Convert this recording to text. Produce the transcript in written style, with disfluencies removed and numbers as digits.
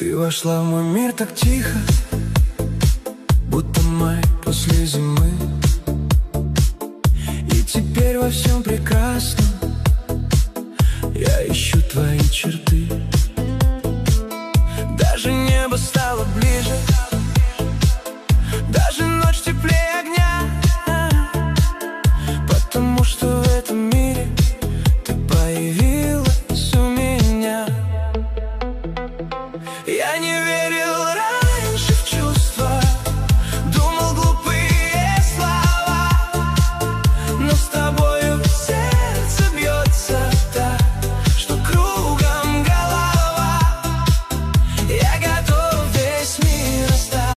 Ты вошла в мой мир так тихо, будто май после зимы. И теперь во всем прекрасном я ищу твои черты. Даже небо стало ближе, даже ночь теплее огня, потому что